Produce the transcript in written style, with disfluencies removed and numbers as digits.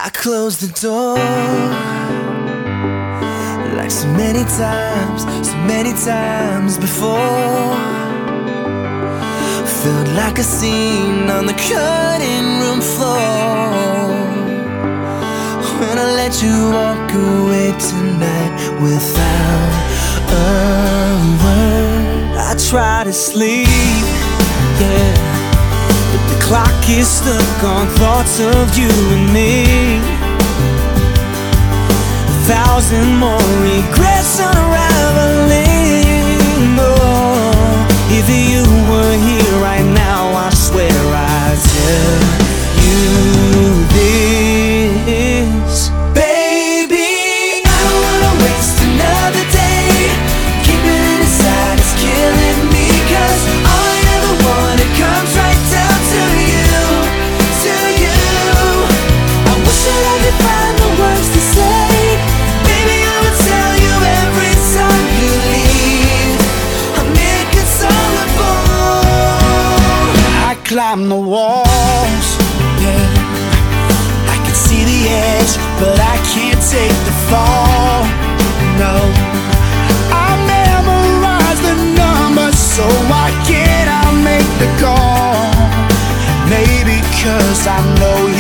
I closed the door like so many times before. Felt like a scene on the cutting room floor. When I let you walk away tonight without a word, I try to sleep, yeah, but the clock is stuck on thoughts of you and me. 1,000 more regrets unraveling. Oh, if you were here right now, I swear I'd tell you this. Baby, I don't wanna waste another day. Keeping it inside is killing me, 'cause all I ever wanted comes right down to you, to you. I wish that I could find the words to say. Baby, I would tell you every time you leave. I'm inconsolable. I climb the walls, yeah, I can see the edge, but I can't take the fall. No, I memorized the numbers, so why can't I make the call? Maybe 'cause I know